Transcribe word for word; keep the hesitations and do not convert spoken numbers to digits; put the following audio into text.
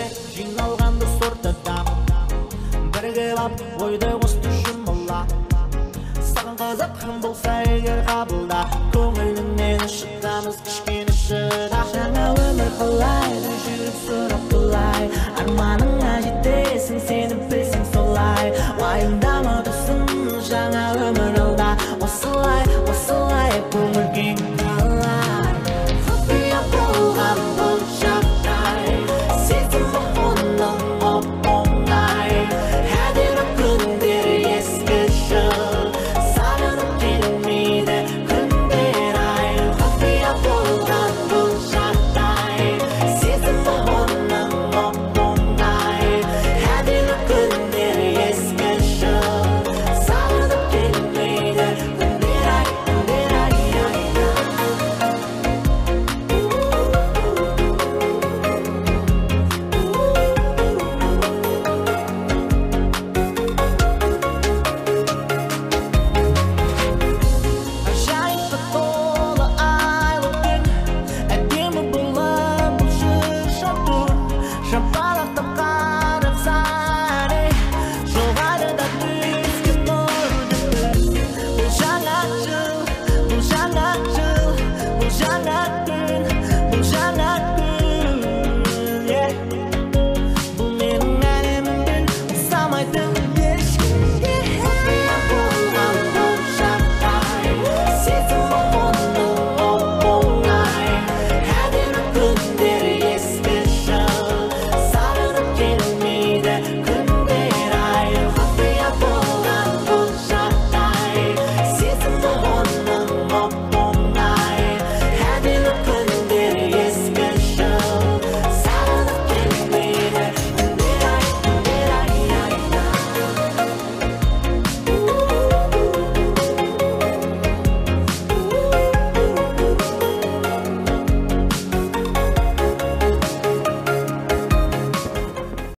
жиналғанды сортада бірге бап ойды қосты жұмыла саған қызыққан болса егер қабылда көңіліңнен шыдамыз кішкене шыда жаңа өмір қалайды жүріп сұрап бұлай арманыңа жетесің сені білсең солай уайымдама досым жаңа өмір алда осылай осылай көңіл кең қалар құпия болған бұл жағдай сезімі оның оп-оңай әдемі күндер еске жыл сағынып келмейді күндер ай құпия болған бұл жағдай сезімі оның оп-оңай әдемі күндер еске жыл сағынып келмейді күндер ай күндер ай Ажайып толы айлы түн әдемі болып бұл жыр шабур